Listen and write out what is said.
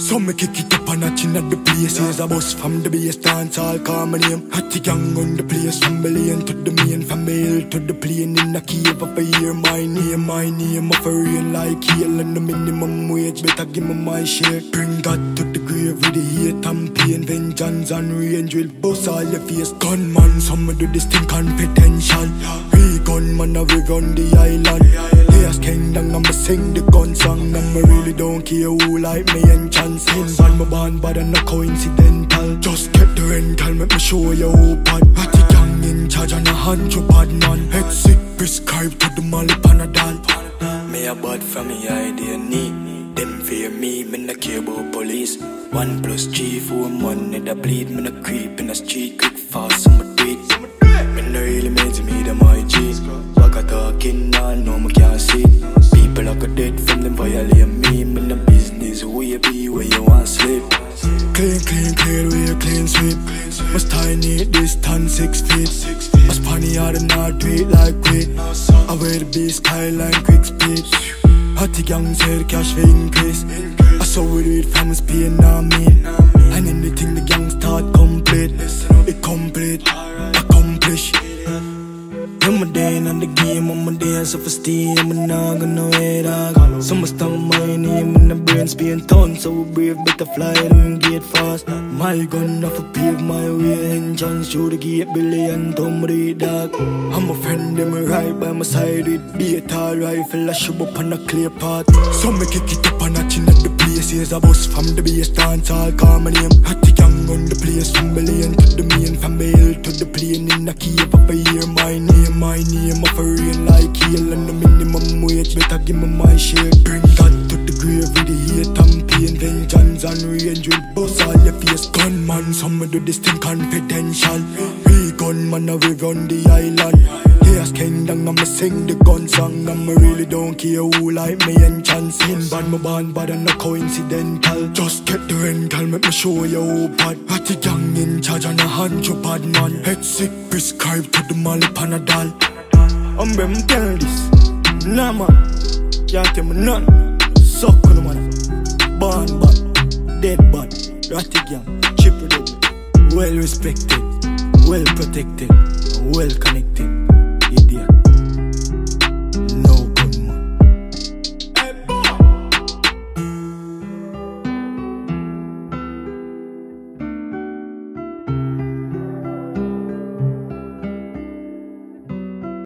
So me kick it up a notch in at the place. Here's a bus from the base, dance all call my name. Hattie gang on the place, from Belian to the main, from Bale to the plane in the cave of a year. My name of a real like heel and the minimum wage. Better give me my share. Bring God to the grave with the hate and pain. Vengeance and range will bust all your face. Gunman, some do this thing confidential. We gunman, we run the island. Yes, kingdom, I'ma sing the gun song. And I really don't care who like me and chance. In my band, but I'm not coincidental. Just get the rental, make me show you who bad. Hattie gang in charge and 100 bad man. Head sick, prescribed to the Molly Panadol. Me a bad from me idea need. Them fear me no care about police. 1 + 3, 4 money that bleed. Me no creep in the street, quick fast, so me do it. Me no really meant to me, them my G. Back a talking, now no me can't see. People like a dead from them violate me. Me no business, who you be, where you want sleep. Clean, we a clean sweep. Must tiny distance 6 feet. Must funny out and not do it like we. I wear the beast skyline quick speed. Hattie gang said cash for increase. I saw we do it from his pain on me. And anything the gang start complete. It complete, accomplish. I'm a day in the game, I'm a day self-esteem. I'm not gonna wait dog. So much time my name in the brains being torn. So brave, better fly and get fast. My gun off a pave my way. Engines through the gate, billion tom read dog. I'm a friend, them right by my side with data rifle. I shoot up on a clear path. So me kick it up and notch in at the place. Here's a bus from the base, dance all call my name. Hattie gang on the place, from Belian to the main, from Bale to the plane in the cave of a year. My name of a real like heel and the minimum wage. Better give me my share. Bring God to the grave with the hate and pain. Vengeance and range will bust all your face. Gunman, some do this thing confidential. We gunman, we run the island. Yes, kingdom, I'ma sing the gun song. And I really don't care who like me and chance. In bad, my band, but I'm not coincidental. Just get the rental, make me show you who bad. Hattie gang in charge and 100 bad man. Head sick, prescribed to the Molly Panadol. I'm tell this, nah man, can't tell me none. Suck on the man, born bad, dead bad, ratty gang, triple double. Well respected, well protected, well connected.